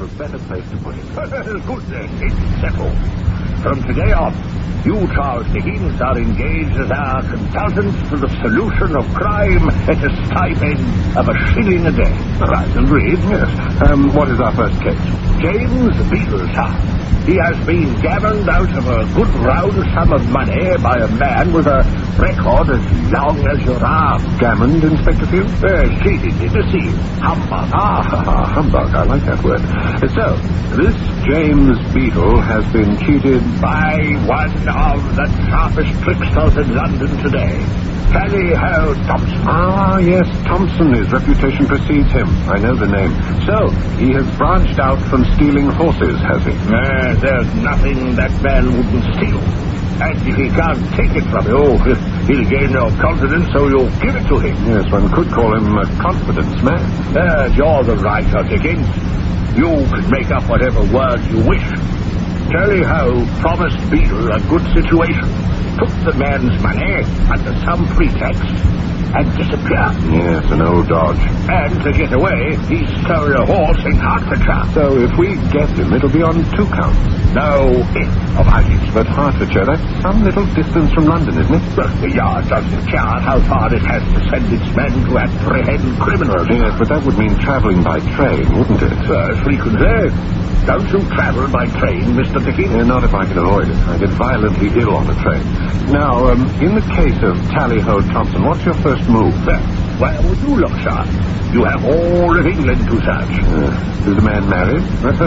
for a better place to put it. Good then, it's settled. From today on, you, Charles Dickens, are engaged as our consultants to the solution of crime at a stipend of $1 a day. Right, and read. Yes. What is our first case? James Beadle, sir. He has been gammoned out of a good round sum of money by a man with a record as long as your arm. Gammoned, Inspector Field? Cheated, deceived. Humbug. Humbug. I like that word. So, this James Beadle has been cheated by one of the sharpest tricksters in London today. Tally-ho Thompson. Yes, Thompson. His reputation precedes him. I know the name. So, he has branched out from stealing horses, has he? There's nothing that man wouldn't steal. And if he can't take it from you, he'll gain your confidence, so you'll give it to him. Yes, one could call him a confidence man. You're the writer, Dickens. You can make up whatever words you wish. Tally-ho promised Beadle a good situation, took the man's money under some pretext, and disappeared. Yes, an old dodge. And to get away, he stole a horse in Hertfordshire. So if we get him, it'll be on 2 counts. No if about it. But Hertfordshire, that's some little distance from London, isn't it? Well, the Yard doesn't care how far it has to send its men to apprehend criminals. Yes, but that would mean travelling by train, wouldn't it? Frequently. Don't you travel by train, Mr. Dickens? Not if I can avoid it. I get violently ill on a train. Now, in the case of Tally-ho Thompson, what's your first move? Where would you look, sir? You have all of England to search. Is the man married?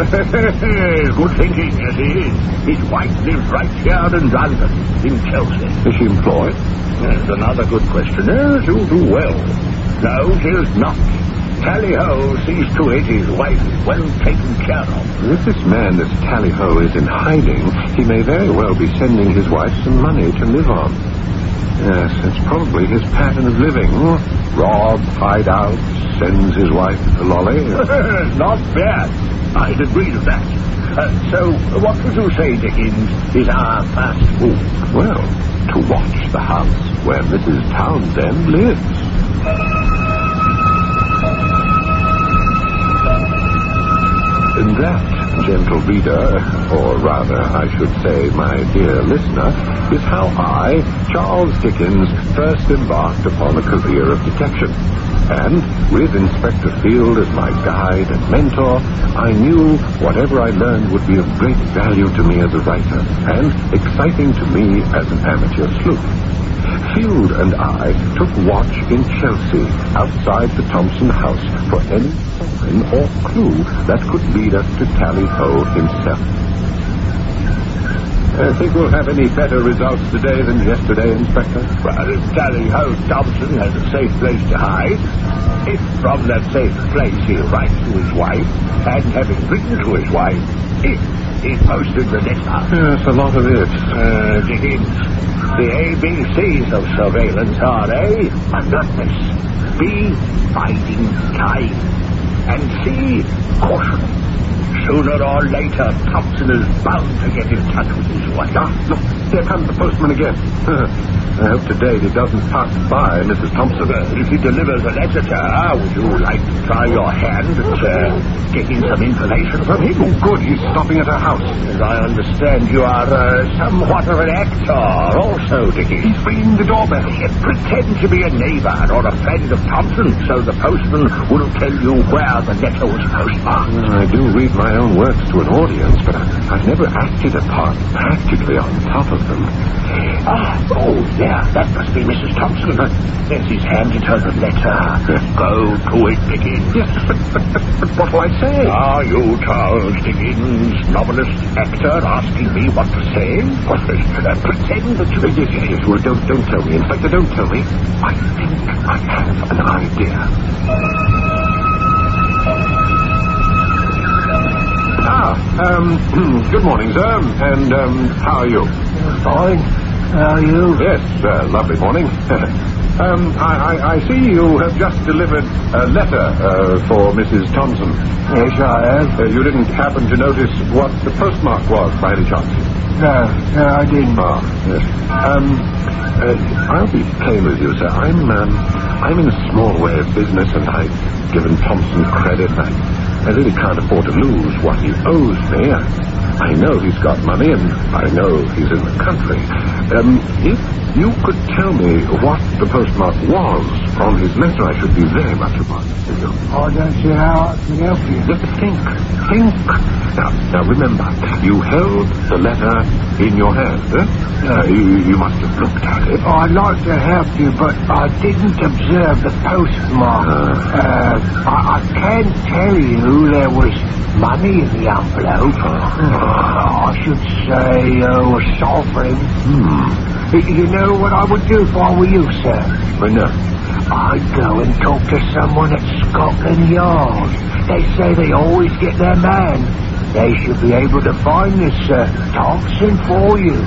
Good thinking, yes, he is. His wife lives right here in London, in Chelsea. Is she employed? That's another good question. Yes, you do well. No, she is not. Tally-ho sees to it his wife is well taken care of. If this man, this Tally-ho, is in hiding, he may very well be sending his wife some money to live on. Yes, it's probably his pattern of living. Rob, hide out, sends his wife a lolly. Not bad. I'd agree to that. So, what would you say, Dickens, is our first move? Well, to watch the house where Mrs. Townsend lives. And that, gentle reader, or rather, I should say, my dear listener, is how I, Charles Dickens, first embarked upon a career of detection. And, with Inspector Field as my guide and mentor, I knew whatever I learned would be of great value to me as a writer, and exciting to me as an amateur sleuth. Field and I took watch in Chelsea, outside the Thompson house, for any sign or clue that could lead us to Tally-ho himself. Think we'll have any better results today than yesterday, Inspector? Well, if Tally-ho Thompson has a safe place to hide, if from that safe place he writes to his wife, and having written to his wife, if he posted the letter. Yes, a lot of ifs. Dickens, the ABCs of surveillance are A, alertness, B, biding time, and C, caution. Sooner or later, Thompson is bound to get in touch with his wife. Look, there comes the postman again. I hope today he doesn't pass by Mrs. Thompson. If he delivers a letter to her, would you like to try your hand at getting some information from him? Oh, good, he's stopping at her house. As I understand, you are somewhat of an actor also, Dickens. He's ringing the doorbell. Pretend to be a neighbor or a friend of Thompson, so the postman will tell you where the letter was postmarked. I do read my own works to an audience, but I've never acted a part practically on top of them. That must be Mrs. Thompson. Yes, he's handed her the letter. Yes. Go to it, Dickens. Yes, but what will I say? Are you Charles Dickens, novelist, actor, asking me what to say? Pretend that you... Yes, well, don't tell me. Inspector, don't tell me. I think I have an idea. Good morning, sir. And, how are you? Fine. How are you? Yes, lovely morning. I see you have just delivered a letter for Mrs. Thompson. Yes, I have. You didn't happen to notice what the postmark was, by any chance? No, I didn't. Yes. I'll be plain with you, sir. I'm in a small way of business, and I've given Thompson credit. I really can't afford to lose what he owes me. I know he's got money, and I know he's in the country. If you could tell me what the postmark was on his letter, I should be very much obliged to you. I don't see how I can help you. Just think. Now remember, you held the letter in your hand, eh? You must have looked at it. I'd like to help you, but I didn't observe the postmark. I can tell you there was money in the envelope. I should say a sovereign. You know what I would do if I were you, sir? Well, no. I'd go and talk to someone at Scotland Yard. They say they always get their man. They should be able to find this Thompson for you.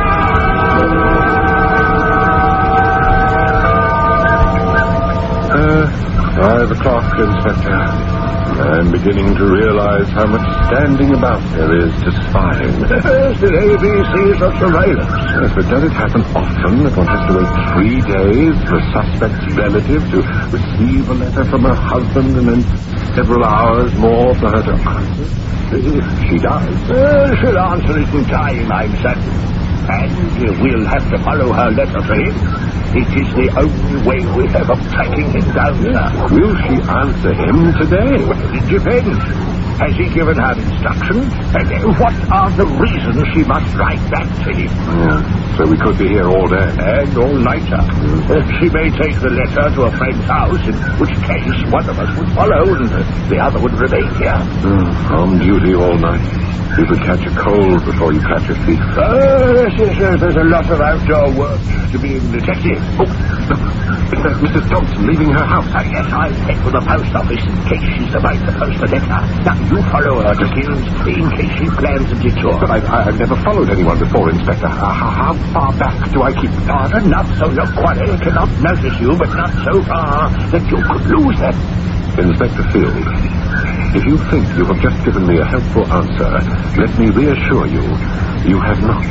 5 o'clock, Inspector. I'm beginning to realize how much standing about there is to spying. There's the ABCs of surveillance. Yes, but does it happen often that one has to wait 3 days for a suspect's relative to receive a letter from her husband and then several hours more for her to answer? If she does. She'll answer it in time, I'm certain. And we'll have to follow her letter to him. It is the only way we have of tracking him down, sir. Will she answer him today? Well, it depends. Has he given her instructions? And what are the reasons she must write back to him? So we could be here all day. And all night, sir. She may take the letter to a friend's house, in which case one of us would follow and the other would remain here. On duty all night. You could catch a cold before you catch a thief. Yes, there's a lot of outdoor work to be a detective. Is that Mrs. Thompson leaving her house? Yes, I'll head for the post office in case she's about to post a letter. Now, you follow her, Dickens, in case she plans a detour. But I've never followed anyone before, Inspector. How far back do I keep? Not so your quarry cannot notice you, but not so far that you could lose them. Inspector Field, if you think you have just given me a helpful answer, let me reassure you, you have not.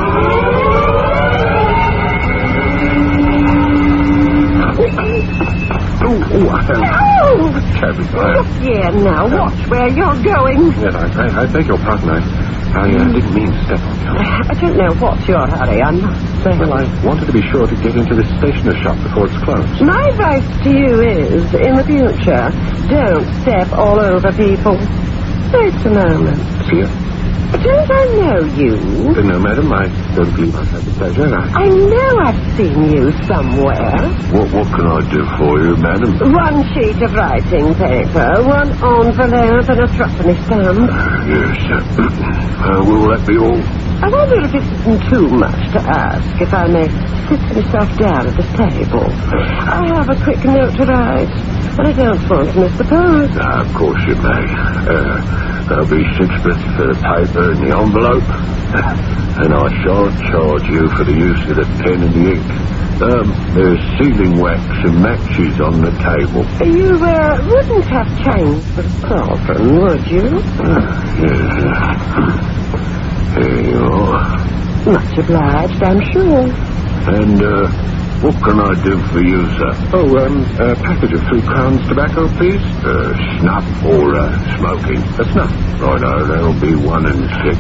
Yeah, now watch where you're going. Yes, I beg your pardon. I didn't mean to step on you. I don't know what's your hurry, I must say. Well, I wanted to be sure to get into this stationer's shop before it's closed. My advice to you is, in the future, don't step all over people. Wait a moment. See you. Don't I know you? No, madam, I don't believe I've had the pleasure. I know I've seen you somewhere. What can I do for you, madam? 1 sheet of writing paper, 1 envelope, and a threepenny stamp. Yes. Will that be all? I wonder if it isn't too much to ask if I may sit myself down at this table. I have a quick note to write, and I don't want to miss the post. Of course you may. There'll be 6pence for the paper and the envelope, and I shan't charge you for the use of the pen and the ink. There's sealing wax and matches on the table. You wouldn't have changed the sovereign, would you? Yes. Here you are. Much obliged, I'm sure. And, what can I do for you, sir? A package of 3 crowns tobacco, please. Snuff or, smoking? Snuff. Righto, that'll be 1 and 6.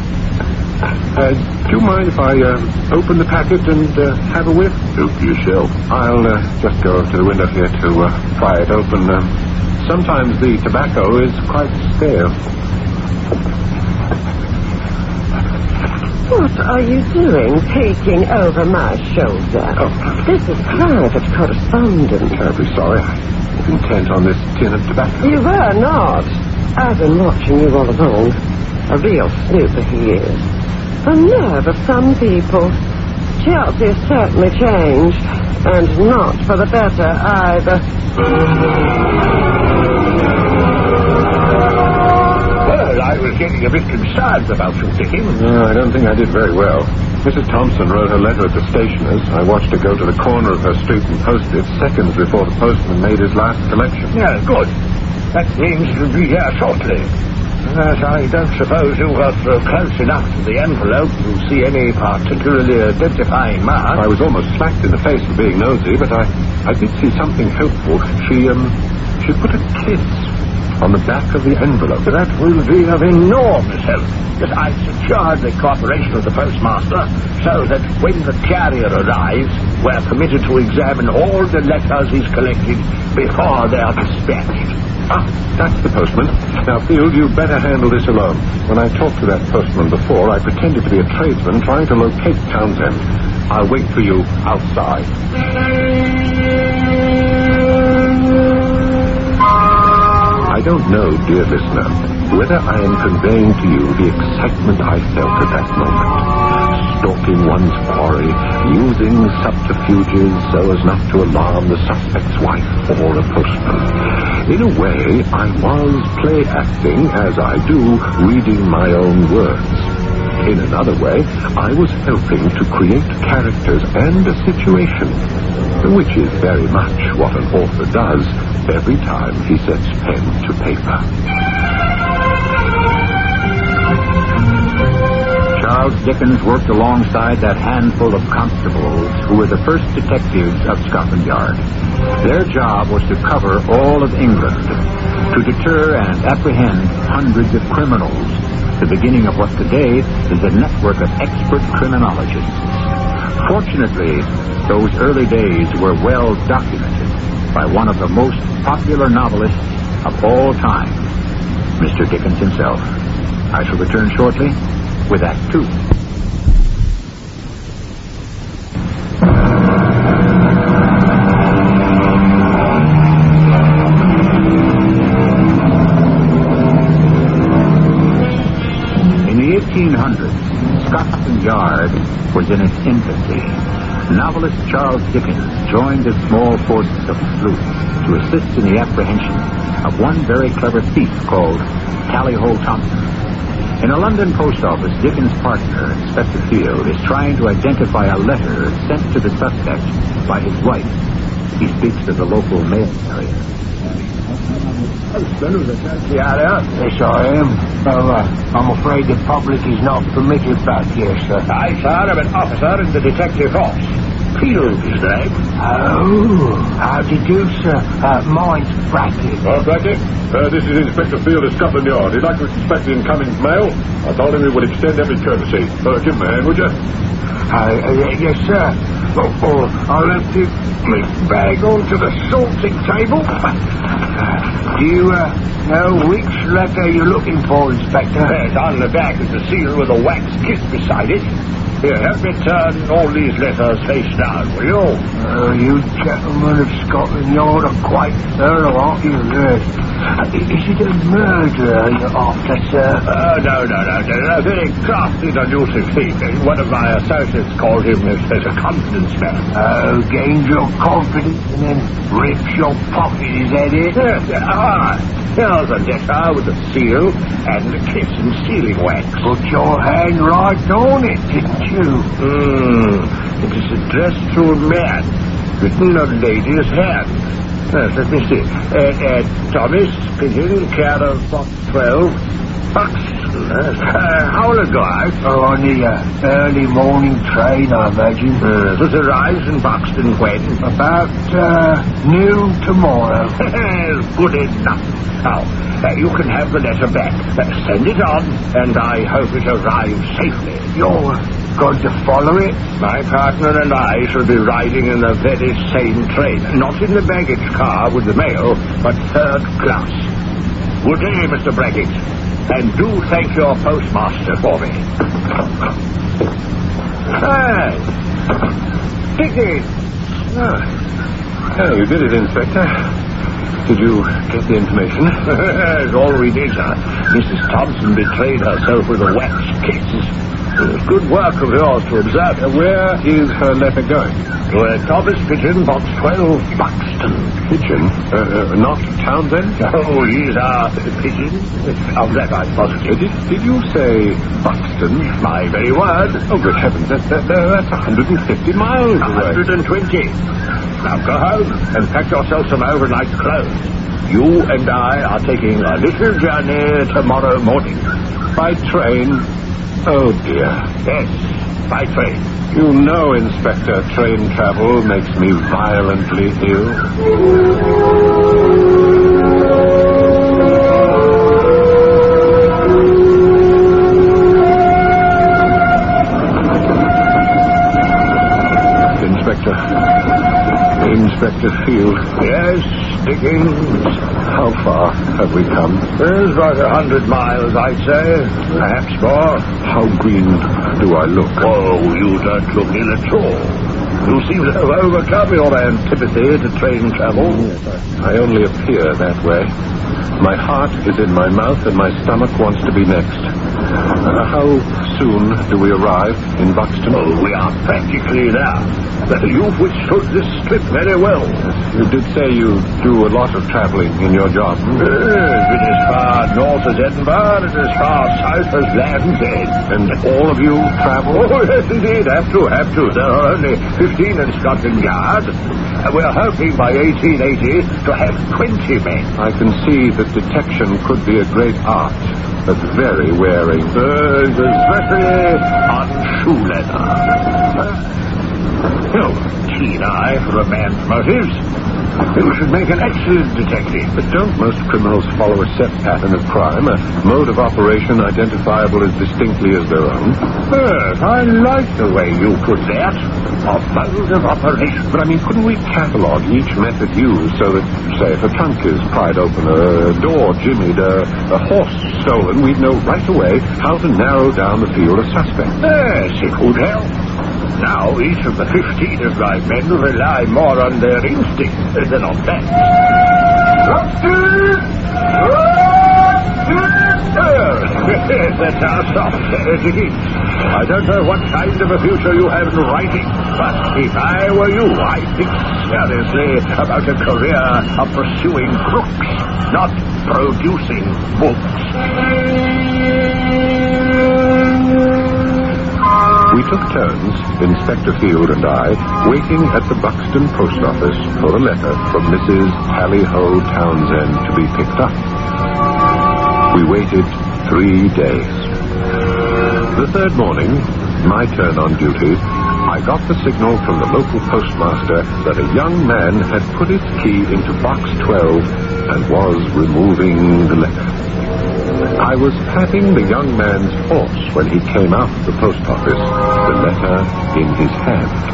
Do you mind if I, open the packet and, have a whiff? Help yourself. I'll, just go to the window here to, pry it open. Sometimes the tobacco is quite stale. What are you doing, peeking over my shoulder? This is private correspondence. Terribly sorry. I was intent on this tin of tobacco. You were not. I've been watching you all along. A real snooper he is. The nerve of some people. Chelsea has certainly changed. And not for the better, either. I was getting a bit concerned about you, Dickens. No, I don't think I did very well. Mrs. Thompson wrote her letter at the stationer's. I watched her go to the corner of her street and post it seconds before the postman made his last collection. Yeah, good. That means it'll be here shortly. But I don't suppose you got close enough to the envelope to see any particularly identifying mark. I was almost slapped in the face for being nosy, but I did see something helpful. She put a kiss on the back of the envelope. That will be of enormous help. Yes, I've secured the cooperation of the postmaster so that when the carrier arrives, we're permitted to examine all the letters he's collected before they're dispatched. Ah, that's the postman. Now, Field, you'd better handle this alone. When I talked to that postman before, I pretended to be a tradesman trying to locate Townsend. I'll wait for you outside. I don't know, dear listener, whether I am conveying to you the excitement I felt at that moment. Stalking one's quarry, using subterfuges so as not to alarm the suspect's wife or a postman. In a way, I was play acting, as I do, reading my own words. In another way, I was helping to create characters and a situation, which is very much what an author does every time he sets pen to paper. Charles Dickens worked alongside that handful of constables who were the first detectives of Scotland Yard. Their job was to cover all of England, to deter and apprehend hundreds of criminals, the beginning of what today is a network of expert criminologists. Fortunately, those early days were well documented by one of the most popular novelists of all time, Mr. Dickens himself. I shall return shortly with Act 2. In the 1800s, Scotland Yard was in its infancy. Novelist Charles Dickens joined a small force of sleuths to assist in the apprehension of one very clever thief called Tally-Ho Thompson. In a London post office, Dickens' partner, Inspector Field, is trying to identify a letter sent to the suspect by his wife. He speaks to the local mail carrier. Postman of the taxi area? Yes, I am. I'm afraid the public is not permitted back here, sir. I, sir, am an officer in the detective force. Field is the name. Oh, how do you do, sir? Mine's Brackett. Brackett, this is Inspector Field of Scotland Yard. He'd like to inspect the incoming mail. I told him we would extend every courtesy. Give him a hand, would you? Yes, sir. I'll empty my bag onto the sorting table. Do you know which letter you're looking for, Inspector? Yes, on the back is a seal with a wax kiss beside it. Here, help me turn all these letters face down, will you? You gentlemen of Scotland Yard are quite thorough, aren't you? Is it a murder you're after, sir? No. A very crafty and elusive thief. One of my associates called him as a confidence man. Oh, gains your confidence and then rips your pocket, is that it? Yes. Here's a letter with a seal and a kiss and sealing wax. Put your hand right on it, didn't you? It is addressed to a man, written on a lady's hand. Yes, let me see. Thomas Pigeon, care of Box 12, Buxton. How will it go out? On the early morning train, I imagine. It arrives in Buxton when? About noon tomorrow. Good enough. Now, you can have the letter back. Send it on, and I hope it arrives safely. You're going to follow it? My partner and I shall be riding in the very same train. Not in the baggage car with the mail, but third class. Good day, Mr. Brackett. And do thank your postmaster for me. Hey, Dickens. You did it, Inspector. Did you get the information? That's all we did, sir. Mrs. Thompson betrayed herself with a wax kiss. Good work of yours to observe her. Where is her letter going? To a Thomas Pigeon, Box 12, Buxton. Pigeon? Not Townsend? Oh, he's our Pigeon. Of that I'm positive. Did you say Buxton? My very word. Oh, good heavens, that's 150 miles away. 120. Now go home and pack yourself some overnight clothes. You and I are taking a little journey tomorrow morning. By train? Oh, dear. Yes, by train. You know, Inspector, train travel makes me violently ill. Inspector Field. Yes, Dickens. How far have we come? There's about 100 miles, I'd say. Perhaps more. How green do I look? Oh, you don't look ill at all. You seem to have overcome your antipathy to train travel. I only appear that way. My heart is in my mouth and my stomach wants to be next. How soon do we arrive in Buxton? Oh, we are practically there. You've withstood this trip very well. You did say you do a lot of traveling in your job. Been as far north as Edinburgh and as far south as Land's End. And all of you travel? Oh, yes, indeed. Have to. There are only 15 in Scotland Yard. We're hoping by 1880 to have 20 men. I can see that detection could be a great art, but very wearing. Especially on shoe leather. Well, keen eye for a man's motives. You should make an excellent detective. But don't most criminals follow a set pattern of crime, a mode of operation identifiable as distinctly as their own? Yes, I like the way you put that. A mode of operation. But, couldn't we catalogue each method used so that, say, if a trunk is pried open, a door jimmied, a horse stolen, we'd know right away how to narrow down the field of suspects? Yes, it would help. Now, each of the 15 of my men rely more on their instinct than on facts. That's our soft Dickens. I don't know what kind of a future you have in writing, but if I were you, I'd think seriously about a career of pursuing crooks, not producing books. We took turns, Inspector Field and I, waiting at the Buxton post office for a letter from Mrs. Tally-Ho Townsend to be picked up. We waited 3 days. The third morning, my turn on duty, I got the signal from the local postmaster that a young man had put his key into box 12 and was removing the letter. I was patting the young man's horse when he came out of the post office, the letter in his hand.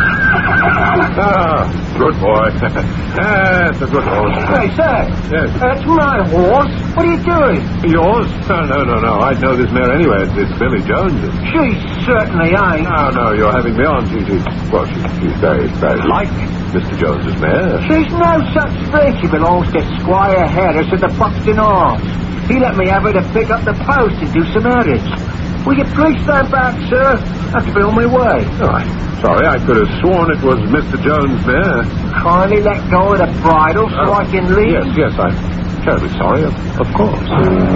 Ah, good boy. That's a good horse. Hey, sir. Yes. That's my horse. What are you doing? Yours? No. I'd know this mare anyway. It's Billy Jones's. She certainly ain't. No, you're having me on. She's very, very like Mr. Jones's mare. She's no such thing. She belongs to Squire Harris of the Buxton Arms. He let me have her to pick up the post and do some errands. Will you please stand back, sir? I have to be on my way. Oh, sorry, I could have sworn it was Mr. Jones' mare. Kindly let go of the bridle so I can leave. Yes, I'm terribly sorry, of course.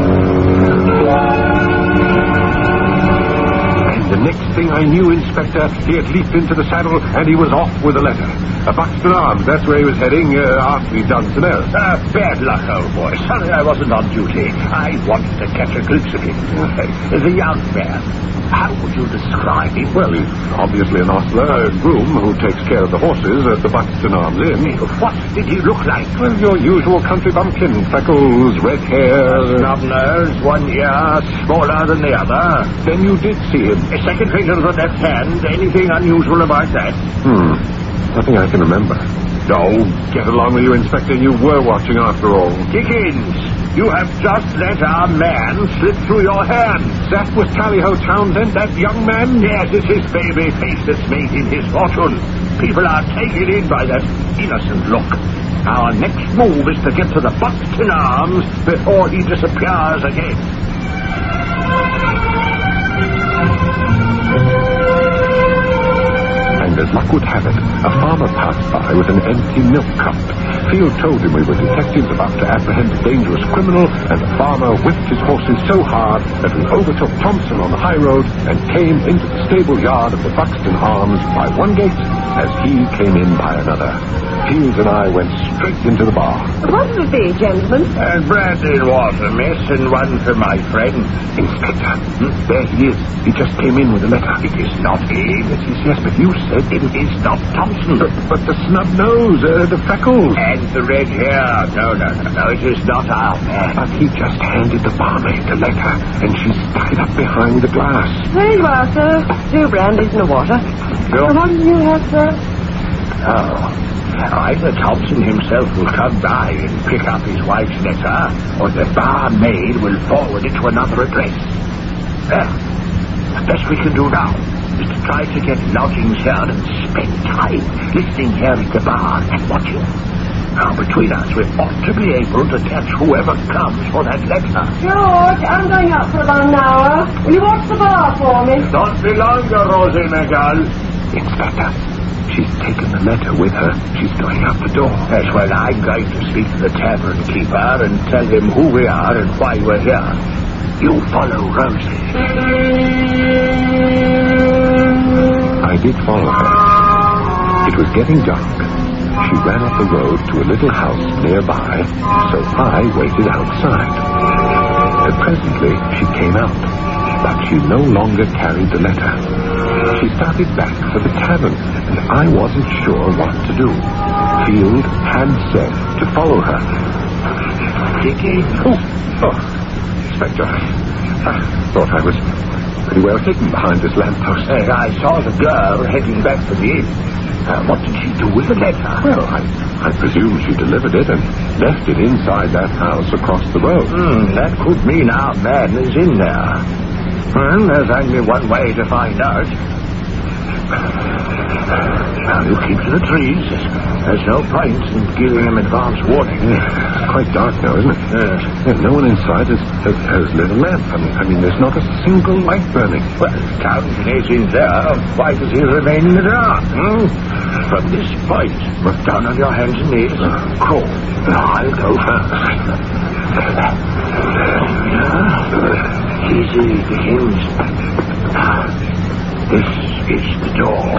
And the next thing I knew, Inspector, he had leaped into the saddle and he was off with a letter. Buxton Arms, that's where he was heading after he'd done some errands. Bad luck, old boy. Sorry I wasn't on duty. I wanted to catch a glimpse of him. The young man. How would you describe him? Well, he's obviously an ostler, a groom who takes care of the horses at the Buxton Arms Inn. What did he look like? Well, your usual country bumpkin. Freckles, red hair. Snub nose, one ear smaller than the other. Then you did see him. A second finger of the left hand. Anything unusual about that? Nothing I can remember. No, get along with you, Inspector. You were watching after all. Dickens, you have just let our man slip through your hands. That was Tally-Ho Townsend, that young man? Yes, it's his baby face that's made him his fortune. People are taken in by that innocent look. Our next move is to get to the Buxton Arms before he disappears again. And as luck would have it, a farmer passed by with an empty milk cup. Field told him we were detectives about to apprehend a dangerous criminal, and the farmer whipped his horses so hard that we overtook Thompson on the high road and came into the stable yard of the Buxton Arms by one gate as he came in by another. Fields and I went straight into the bar. What will it be, gentlemen? Brandy and water, miss, and one for my friend. Inspector, there he is. He just came in with a letter. It is not he. Yes, but you said it is not Thompson. But the snub nose, the freckles. And the red hair. No, it is not our man. But he just handed the barmaid the letter, and she stuck it up behind the glass. There you are, sir. 2 brandies and a water. Sure. What do you have, sir? Oh. Either Thompson himself will come by and pick up his wife's letter, or the barmaid will forward it to another address. Well, the best we can do now is to try to get lodgings here and spend time listening here at the bar and watching. Now, between us, we ought to be able to catch whoever comes for that letter. George, I'm going up for about an hour. Will you watch the bar for me? Don't be longer, Rosie, my girl. Inspector, she's taken the letter with her. She's going out the door. Yes, well, I'm going to speak to the tavern keeper and tell him who we are and why we're here. You follow Rosie. I did follow her. It was getting dark. She ran up the road to a little house nearby, so I waited outside. Presently, she came out, but she no longer carried the letter. She started back for the tavern, and I wasn't sure what to do. Field had said to follow her. Dickie? Oh, Inspector, I thought I was pretty well hidden behind this lamppost. I saw the girl heading back to the inn. What did she do with the letter? Well, I presume she delivered it and left it inside that house across the road. That could mean our man is in there. Well, there's only one way to find out. Now, you keep to the trees. There's no point in giving him advance warning. It's quite dark now, isn't it? Yes. No one inside has lit a lamp. I mean, there's not a single light burning. Well, Townsend is in there. Why does he remain in the dark? From this point, down on your hands and knees. Crawl. I'll go first. Easy, Dickens. This is the door.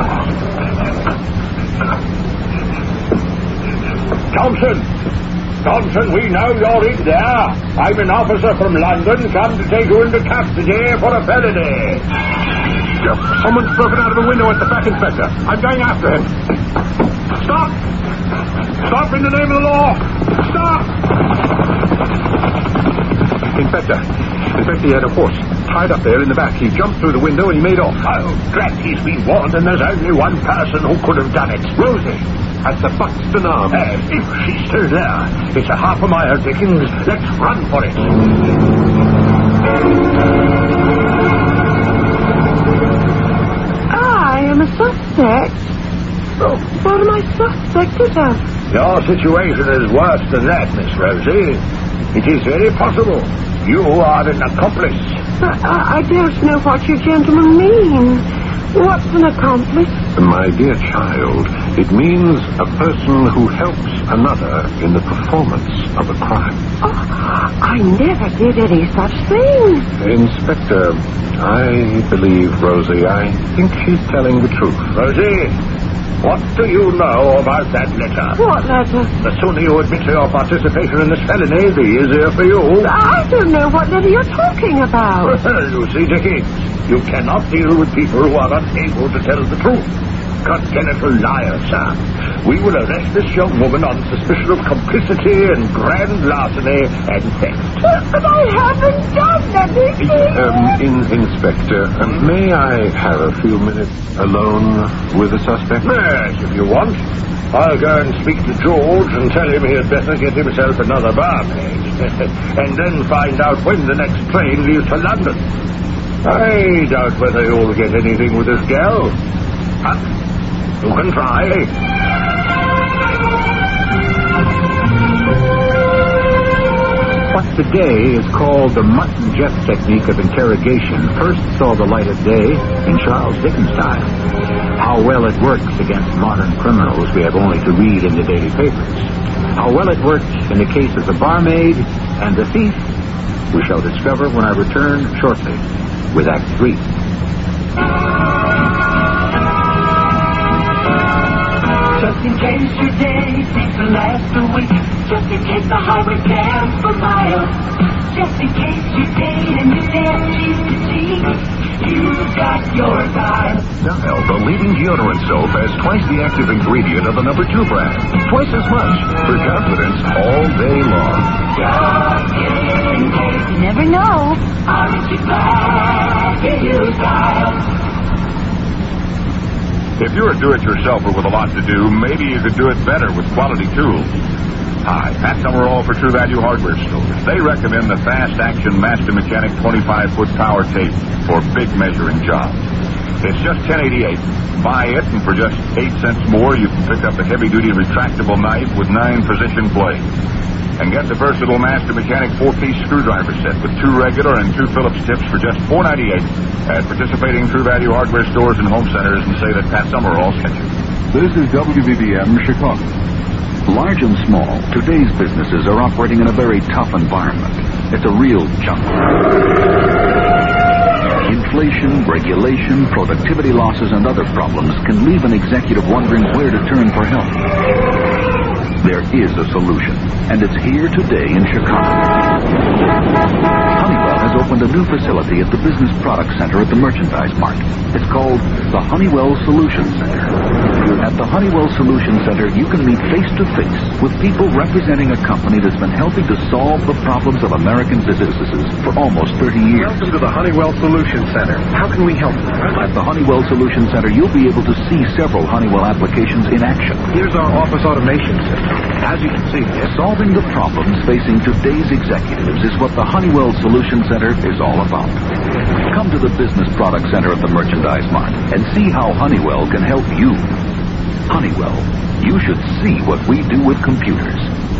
Thompson, we know you're in there. I'm an officer from London, come to take you into custody for a felony. Someone's broken out of the window at the back, Inspector. I'm going after him. Stop! Stop in the name of the law! Stop! Inspector, he had a horse tied up there in the back. He jumped through the window and he made off. Oh, drat, he's been warned, and there's only one person who could have done it. Rosie, at the Buxton Arms. If she's still there, it's a half a mile, Dickens. Let's run for it. I am a suspect. Oh, what am I suspected of? Your situation is worse than that, Miss Rosie. It is very possible you are an accomplice. I don't know what you gentlemen mean. What's an accomplice? My dear child, it means a person who helps another in the performance of a crime. Oh, I never did any such thing. Inspector, I believe Rosie. I think she's telling the truth. Rosie, what do you know about that letter? What letter? The sooner you admit to your participation in this felony, the easier for you. I don't know what letter you're talking about. You see, Dickie, you cannot deal with people who are unable to tell the truth. Congenital liars, sir. We will arrest this young woman on suspicion of complicity and grand larceny and theft. But I haven't done anything. Inspector, may I have a few minutes alone with the suspect? Yes, if you want. I'll go and speak to George and tell him he had better get himself another barmaid. And then find out when the next train leaves for London. I doubt whether you'll get anything with this gal. You can try. What today is called the mutton jet technique of interrogation first saw the light of day in Charles Dickens' time. How well it works against modern criminals we have only to read in the daily papers. How well it works in the case of the barmaid and the thief we shall discover when I return shortly with Act 3. Just in case your day seems to last a week, just in case the highway jams for miles, just in case you date and you dance cheek to cheek, you've got your guile. Dial, the leading deodorant soap, has twice the active ingredient of the No. 2 brand. Twice as much for confidence all day long. Just in case you never know, aren't you glad you used Dial? If you're a do-it-yourselfer with a lot to do, maybe you could do it better with quality tools. Hi, Pat Summerall for True Value Hardware Stores. They recommend the fast-action Master Mechanic 25-foot power tape for big measuring jobs. It's just $10.88. Buy it, and for just 8 cents more, you can pick up a heavy-duty retractable knife with 9 precision blades. And get the versatile Master Mechanic 4-piece screwdriver set with 2 regular and 2 Phillips tips for just $4.98 at participating True Value Hardware Stores and home centers, and say that Pat Summerall sent you. This is WBBM Chicago. Large and small, today's businesses are operating in a very tough environment. It's a real jungle. Inflation, regulation, productivity losses, and other problems can leave an executive wondering where to turn for help. There is a solution, and it's here today in Chicago. Honeywell has opened a new facility at the Business Product Center at the Merchandise Mart. It's called the Honeywell Solution Center. At the Honeywell Solution Center, you can meet face-to-face with people representing a company that's been helping to solve the problems of American businesses for almost 30 years. Welcome to the Honeywell Solution Center. How can we help you? At the Honeywell Solution Center, you'll be able to see several Honeywell applications in action. Here's our office automation system. As you can see, solving the problems facing today's executives is what the Honeywell Solution Center is all about. Come to the Business Product Center at the Merchandise Mart and see how Honeywell can help you. Honeywell, you should see what we do with computers.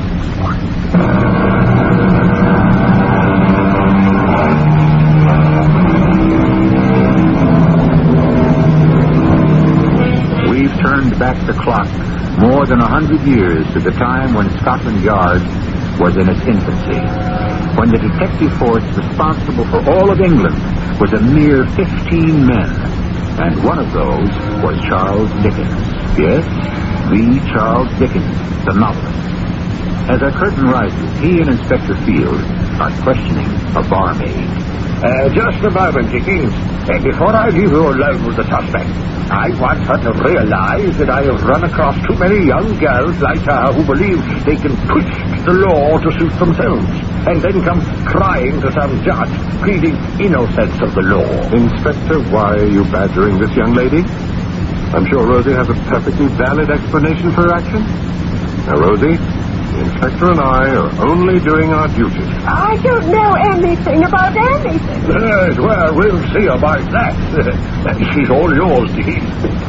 We've turned back the clock more than 100 years to the time when Scotland Yard was in its infancy, when the detective force responsible for all of England was a mere 15 men, and one of those was Charles Dickens. Yes, the Charles Dickens, the novelist. As our curtain rises, he and Inspector Field are questioning a barmaid. Just a moment, Dickens. Before I leave you alone with the suspect, I want her to realize that I have run across too many young girls like her who believe they can twist the law to suit themselves, and then come crying to some judge, pleading innocence of the law. Inspector, why are you badgering this young lady? I'm sure Rosie has a perfectly valid explanation for her action. Now, Rosie, the inspector and I are only doing our duty. I don't know anything about anything. Yes, well, we'll see about that. She's all yours, Dean.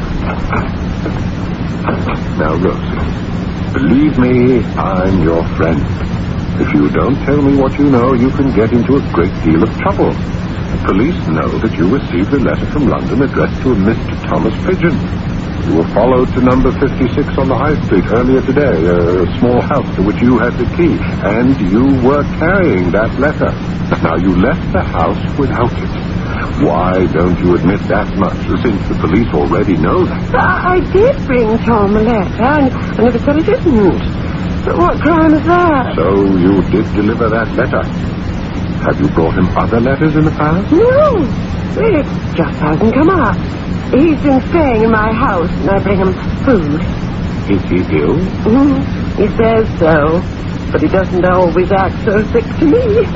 Now, Rosie, believe me, I'm your friend. If you don't tell me what you know, you can get into a great deal of trouble. The police know that you received a letter from London addressed to a Mr. Thomas Pigeon. You were followed to number 56 on the High Street earlier today, a small house to which you had the key, and you were carrying that letter. Now, you left the house without it. Why don't you admit that much, since the police already know that? But I did bring Tom a letter, and I never said I didn't. But what crime is that? So you did deliver that letter. Have you brought him other letters in the past? No, it just hasn't come up. He's been staying in my house, and I bring him food. Is he ill? He says so, but he doesn't always act so sick to me.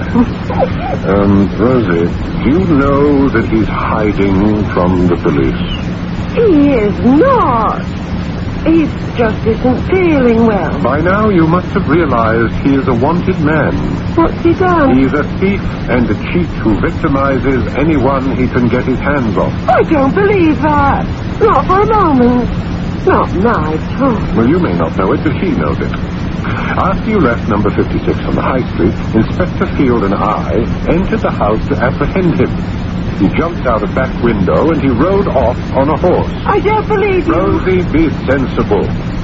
Rosie, do you know that he's hiding from the police? He is not. He just isn't feeling well. By now you must have realized he is a wanted man. What's he done? He's a thief and a cheat who victimizes anyone he can get his hands on. I don't believe that. Not for a moment. Not my Tom. Well, you may not know it, but he knows it. After you left number 56 on the High Street, Inspector Field and I entered the house to apprehend him. He jumped out a back window and he rode off on a horse. I don't believe you. Rosie, be sensible.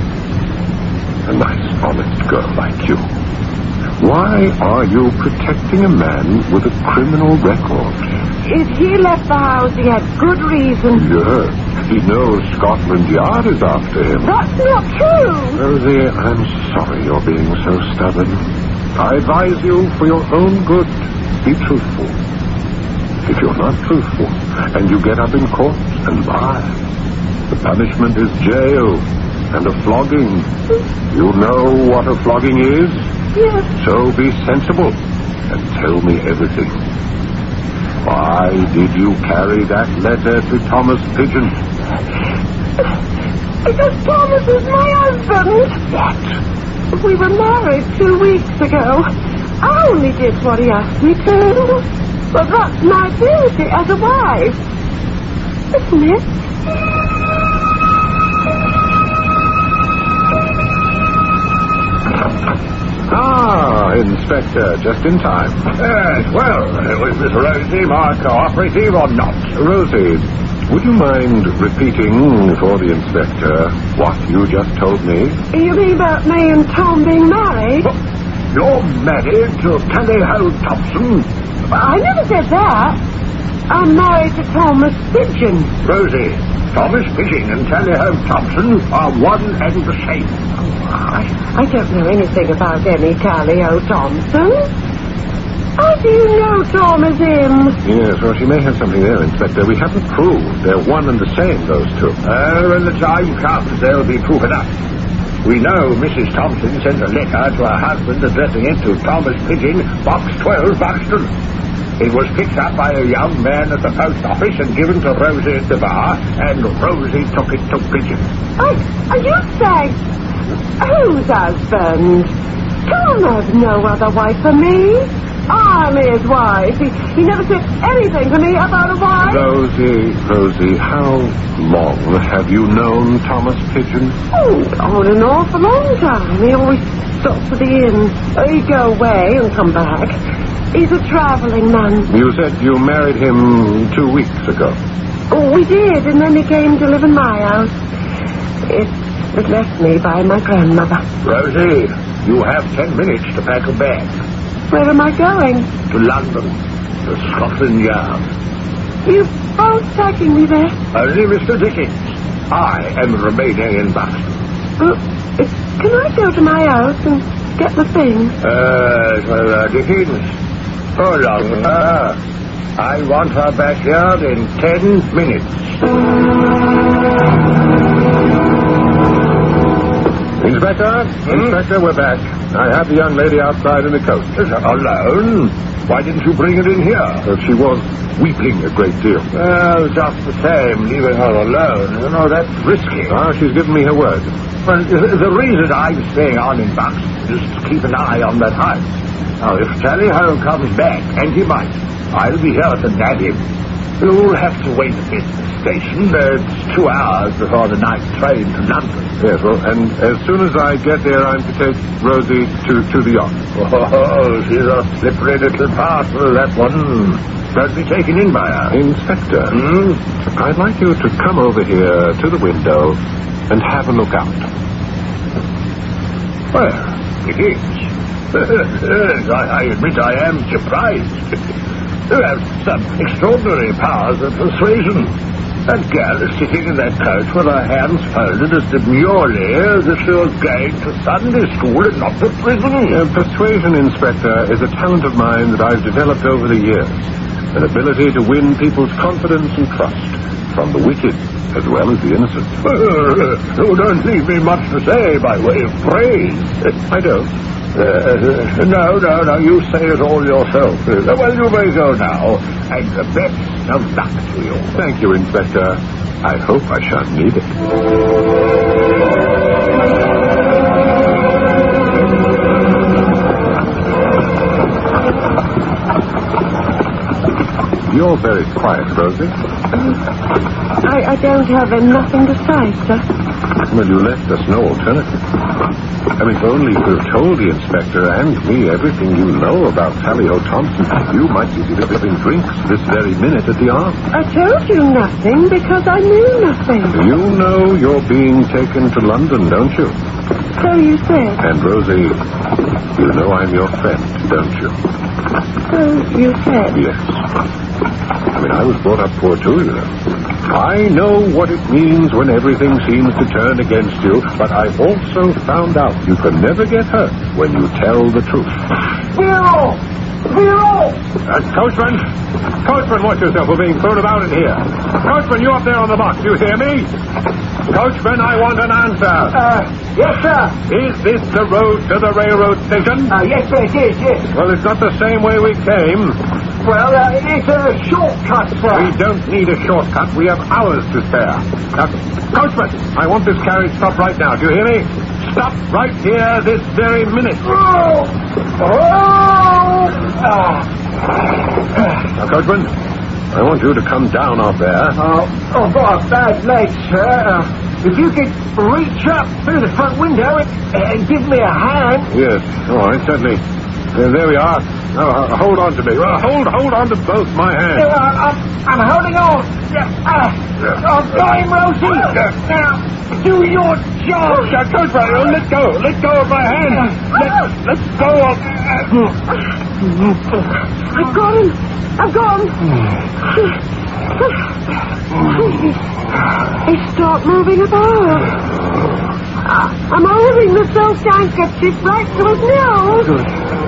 A nice, honest girl like you. Why are you protecting a man with a criminal record? If he left the house, he had good reason. Yes, he knows Scotland Yard is after him. That's not true. Rosie, I'm sorry you're being so stubborn. I advise you, for your own good, be truthful. If you're not truthful, and you get up in court and lie, the punishment is jail and a flogging. You know what a flogging is? Yes. So be sensible and tell me everything. Why did you carry that letter to Thomas Pigeon? Because Thomas is my husband. What? We were married 2 weeks ago. I only did what he asked me to. But that's my duty as a wife. Isn't it? Ah, Inspector, just in time. Yes, well, was Miss Rosie my cooperative or not? Rosie, would you mind repeating for the Inspector what you just told me? You mean about me and Tom being married? You're married to Tally Ho Thompson? I never said that. I'm married to Thomas Pigeon. Rosie, Thomas Pigeon and Tally Ho Thompson are one and the same. I don't know anything about any Tally-Ho Thompson. How do you know Tom is him? Yes, well, she may have something there, Inspector. We haven't proved they're one and the same, those two. When the time comes, there'll be proof enough. We know Mrs. Thompson sent a letter to her husband addressing it to Thomas Pigeon, Box 12, Buxton. It was picked up by a young man at the post office and given to Rosie at the bar, and Rosie took it to Pigeon. Are you saying... Whose husband? Tom has no other wife for me. I'm his wife. He never said anything to me about a wife. Rosie, how long have you known Thomas Pigeon? Oh, an awful long time. He always stops at the inn. He'd go away and come back. He's a traveling man. You said you married him 2 weeks ago. Oh, we did, and then he came to live in my house. It was left me by my grandmother. Rosie, you have 10 minutes to pack a bag. Where am I going? To London, to Scotland Yard. You both taking me there? Only Mr. Dickens. I am remaining in Buxton. Can I go to my house and get the things? Dickens. Hold on. I want her backyard in 10 minutes. Inspector, we're back. I have the young lady outside in the coach. Alone? Why didn't you bring her in here? She was weeping a great deal. Well, just the same, leaving her alone. You know, that's risky. She's given me her word. Well, the reason I'm staying on in Buxton is to keep an eye on that house. Now, if Tally-Ho comes back, and he might, I'll be here to nab him. You'll have to wait a bit at the station. It's 2 hours before the night train to London. Yes, well, and as soon as I get there, I'm to take Rosie to the yacht. Oh, she's a slippery little parcel, that one. Don't be taken in by her. Inspector, I'd like you to come over here to the window and have a look out. Well, it is. Yes, I admit I am surprised. You have some extraordinary powers of persuasion. That girl is sitting in that coach with her hands folded as demurely as if she was going to Sunday school and not to prison. Persuasion, Inspector, is a talent of mine that I've developed over the years. An ability to win people's confidence and trust, from the wicked as well as the innocent. You don't leave me much to say by way of praise. I don't. No, you say it all yourself. Well, you may go now, and the best of luck to you. Thank you, Inspector. I hope I shan't need it. You're very quiet, Rosie. I don't have nothing to say, sir. Well, you left us no alternative. I mean, if only you could have told the Inspector and me everything you know about Tally-Ho Thompson, you might be delivering drinks this very minute at the Arms. I told you nothing because I knew nothing. You know you're being taken to London, don't you? So you said. And, Rosie, you know I'm your friend, don't you? So you said. Yes. I mean, I was brought up poor, too, you know. I know what it means when everything seems to turn against you, but I've also found out you can never get hurt when you tell the truth. Zero! Coachman, watch yourself. We're being thrown about in here. Coachman, you up there on the box. You hear me? Coachman, I want an answer. Yes, sir. Is this the road to the railroad station? Yes, sir, it is, yes. Well, it's not the same way we came. Well, it's a shortcut, sir. We don't need a shortcut. We have hours to spare. Coachman, I want this carriage stopped right now. Do you hear me? Stop right here this very minute. Oh! Now, Coachman, I want you to come down off there. I've got a bad leg, sir. If you could reach up through the front window and give me a hand. Yes, all right, certainly. There we are. Now, hold on to me. Hold on to both my hands. I'm holding on. I've got him, Rosie. Now, do your job. Coachman, let go. Let go of my hand. Let go of... I've got him. He stopped moving about. I'm holding the silk handkerchief right to his nose. Good.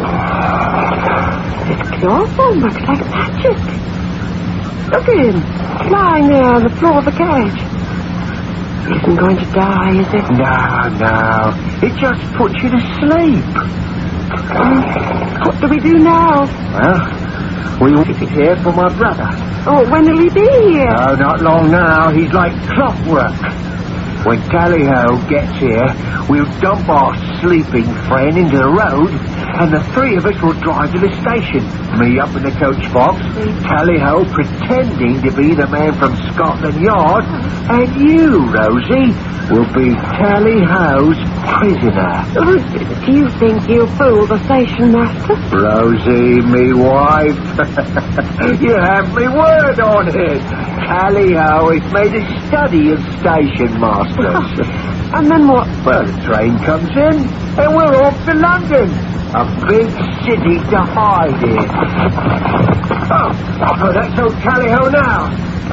His chloroform works like magic. Look at him, lying there on the floor of the carriage. He isn't going to die, is it? No. It just puts you to sleep. What do we do now? Well, we will sit here for my brother. Oh, when will he be here? No, not long now. He's like clockwork. When Tally-Ho gets here, we'll dump our sleeping friend into the road, and the three of us will drive to the station. Me up in the coach box, Tally-Ho pretending to be the man from Scotland Yard, and you, Rosie, will be Tally-Ho's prisoner. Do you think you'll fool the station master? Rosie, me wife, you have me word on it. Tally-Ho has made a study of station masters. And then what? Well, the train comes in, and we're off to London. A big city to hide in. Oh, that's old Tally-Ho now.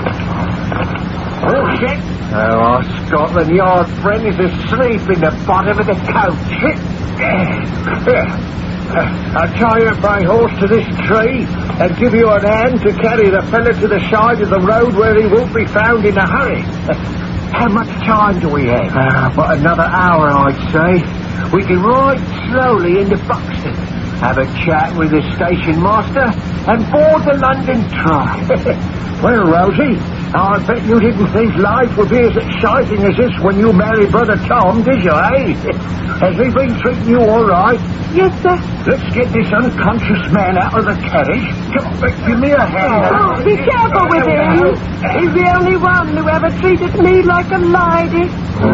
Oh, shit. Oh, our Scotland Yard friend is asleep in the bottom of the coach. Here. I'll tie up my horse to this tree and give you an hand to carry the fella to the side of the road where he won't be found in a hurry. How much time do we have? But another hour, I'd say. We can ride slowly into Buxton, have a chat with the station master, and board the London train. Well, Rosie, I bet you didn't think life would be as exciting as this when you married Brother Tom, did you, eh? Has he been treating you all right? Yes, sir. Let's get this unconscious man out of the carriage. Come on, give me a hand. Oh, be careful with him. He's the only one who ever treated me like a lady.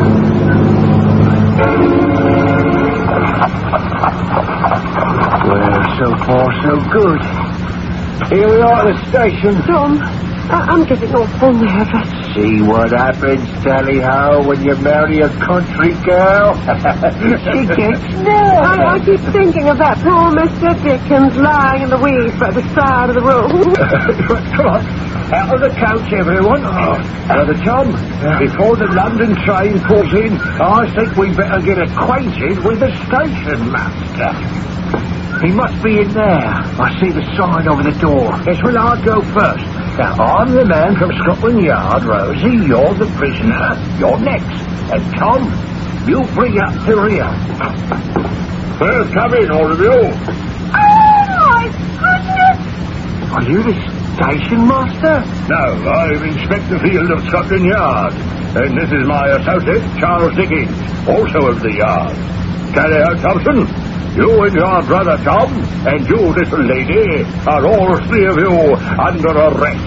Well, so far, so good. Here we are at the station. Tom, I'm getting awful nervous. See what happens, Tally-Ho, when you marry a country girl? She gets nervous. I keep thinking of that poor Mr. Dickens lying in the weeds by the side of the road. Come on, out of the coach, everyone. Brother Tom, before the London train pulls in, I think we better get acquainted with the station master. He must be in there. I see the sign over the door. Yes, well, I'll go first. Now, I'm the man from Scotland Yard, Rosie. You're the prisoner. You're next. And, Tom, you bring up the rear. Well, come in, all of you. Oh, my goodness! Are you the station master? No, I'm Inspector Field of Scotland Yard. And this is my associate, Charles Dickens, also of the Yard. Tally-Ho Thompson, you and your brother Tom, and you, little lady, are all three of you under arrest.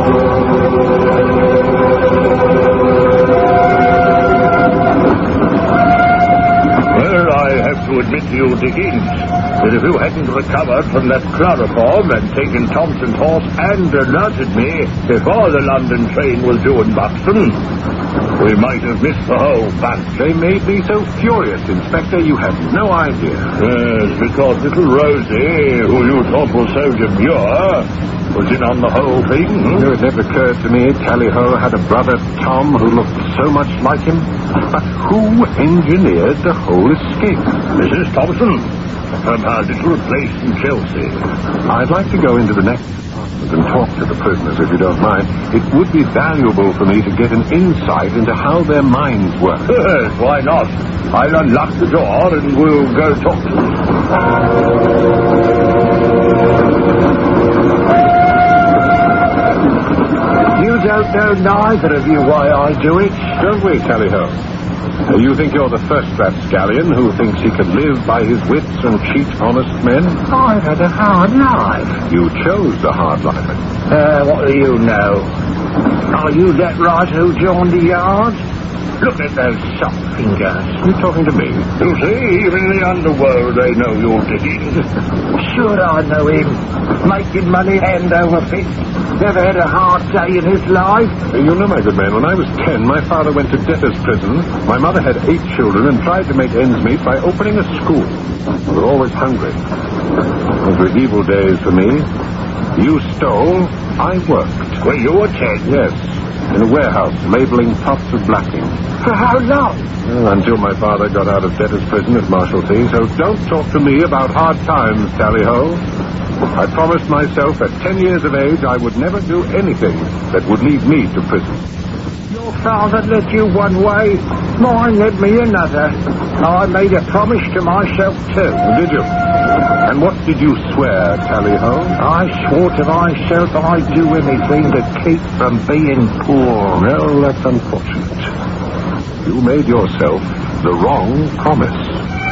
Well, I have to admit to you, Dickens, that if you hadn't recovered from that chloroform and taken Thompson's horse and alerted me before the London train was due in Buxton, we might have missed the whole bunch. They made me so furious, Inspector, you have no idea. Yes, because little Rosie, who you thought was so demure, was in on the whole thing. It never occurred to me Tally-Ho had a brother, Tom, who looked so much like him. But who engineered the whole escape? Mrs. Thompson, from her little place in Chelsea. I'd like to go into the next department and talk to the prisoners, if you don't mind. It would be valuable for me to get an insight into how their minds work. Yes, why not? I'll unlock the door and we'll go talk to them. know neither of you why I do it. Don't we, Tally-ho? You think you're the first rapscallion who thinks he can live by his wits and cheat honest men? I've had a hard life. You chose a hard life. What do you know? Are you that right who joined the yard? Look at those soft fingers. You talking to me? You see, even in the underworld they know you're digging. Sure I know him. Making money hand over fist. Never had a hard day in his life. You know, my good man, when I was 10, my father went to debtor's prison. My mother had 8 children and tried to make ends meet by opening a school. We were always hungry. Those were evil days for me. You stole, I worked. When you were 10? Yes, in a warehouse, labeling pots of blacking. For how long? Well, until my father got out of debtor's prison at Marshalsea, so don't talk to me about hard times, Tally-ho. I promised myself at 10 years of age I would never do anything that would lead me to prison. Your father led you one way, mine led me another. I made a promise to myself too. Did you? And what did you swear, Tally-ho? I swore to myself I'd do anything to keep from being poor. Well, that's unfortunate. You made yourself the wrong promise.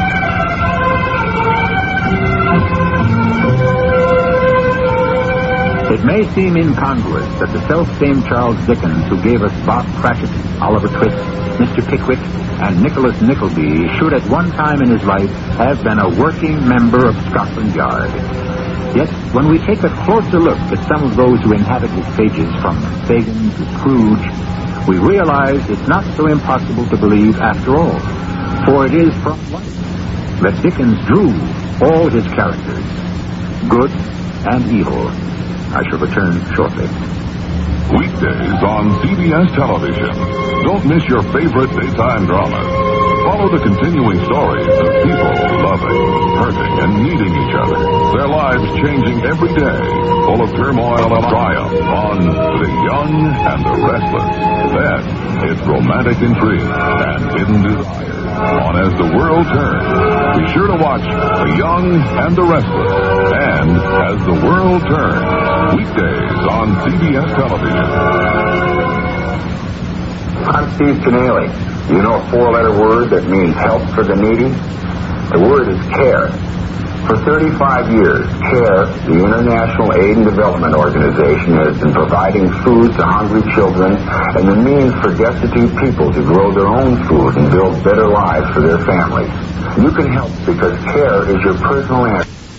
It may seem incongruous that the self-same Charles Dickens, who gave us Bob Cratchit, Oliver Twist, Mr. Pickwick, and Nicholas Nickleby, should at one time in his life have been a working member of Scotland Yard. Yet, when we take a closer look at some of those who inhabit his pages, from Fagin to Scrooge, we realize it's not so impossible to believe after all. For it is from life that Dickens drew all his characters, good and evil. I shall return shortly. Weekdays on CBS television. Don't miss your favorite daytime dramas. Follow the continuing stories of people loving, hurting, and needing each other. Their lives changing every day, full of turmoil and triumph on The Young and the Restless. Then it's romantic intrigue and hidden desire on As the World Turns. Be sure to watch The Young and the Restless and As the World Turns. Weekdays on CBS television. I'm Steve Canale. You know a 4-letter word that means help for the needy? The word is CARE. For 35 years, CARE, the International Aid and Development Organization, has been providing food to hungry children and the means for destitute people to grow their own food and build better lives for their families. You can help because CARE is your personal answer.